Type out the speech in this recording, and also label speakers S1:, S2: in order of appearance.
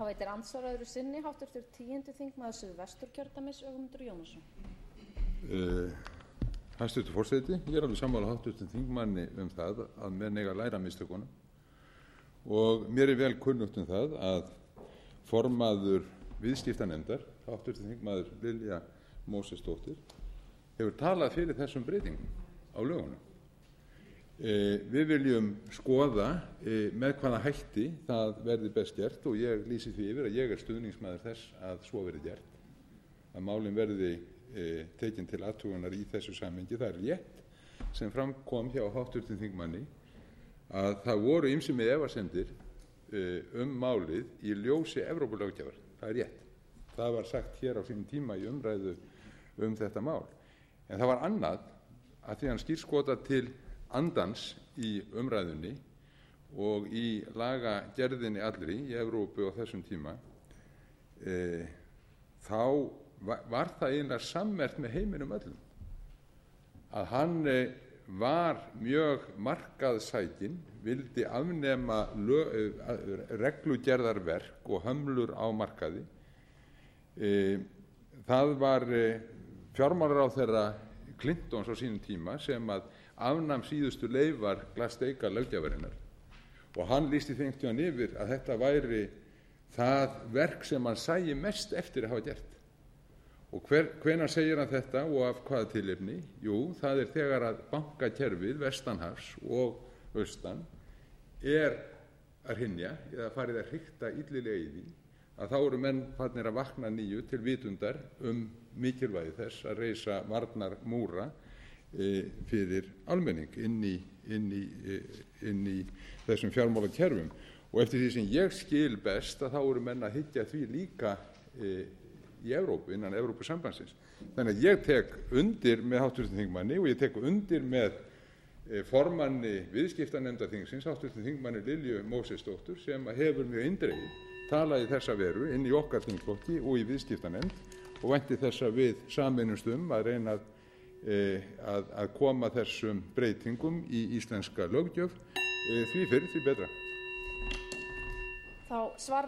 S1: Þá veitir andsvar öðru sinni háttvirtur 10. þingmaður Suðvesturkjördæmis Ögmundur Jónasson.
S2: Hæstvirtur forseti, ég alveg sammála háttvirtum þingmanni það að menn eiga að læra af mistökunum og mér vel kunnugt það að formaður viðskiptanefndar, háttvirtur þingmaður Lilja Mósesdóttir, hefur talað fyrir þessum breytingum á lögunum. Við viljum skoða með hvaða hætti það verði best gert og ég lýsi því yfir að ég stuðningsmaður þess að svo verði gert, að málin verði tekin til athugunar í þessu samhengi. Það rétt sem fram kom hjá háttvirtum þingmanni að það voru ýmsir með efasemdir málið í ljósi Evrópulöggjafar. Það rétt. Það var sagt hér á sínum tíma í umræðu þetta mál. En það var annað að því hann skírskota til andans í umræðunni og í lagagerðinni allri í Evrópu á þessum tíma, þá var það eiginlega sammerkt með heiminum öllum að hann var mjög markaðssækinn, vildi afnema reglugerðarverk og hömlur á markaði. Það var fjármálaráðherra Clintons á sínum tíma sem að afnam síðustu leifar Glass-Steagall löggjafarinnar og hann lýsti því einhvern tímann yfir að þetta væri það verk sem hann sæi mest eftir að hafa gert. Og hvenær segir hann þetta og af hvaða tilefni? Jú, það þegar að bankakerfið vestanhafs og austan að hrynja eða farið að hrikta illilega í því, að þá eru menn farnir að vakna nýju til vitundar mikilvægi þess að reisa varnarmúra fyrir almenning inn í þessum fjármálakerfum. Og eftir því sem ég skil best að þá eru menn að hyggja því líka í Evrópu, innan Evrópusambandsins. Þannig að ég tek undir með háttvirtum þingmanni og ég tek undir með formanni viðskiptanefndar þingsins, háttvirtum þingmanni Lilju Mósesdóttur, sem hefur mjög eindregið talað í þessa veru inn í okkar þingflokki og í viðskiptanefnd og vænti þess að við sameinumst að reyna að koma þessum breytingum í íslenska löggjöf, því fyrr því betra.
S1: Þá svarar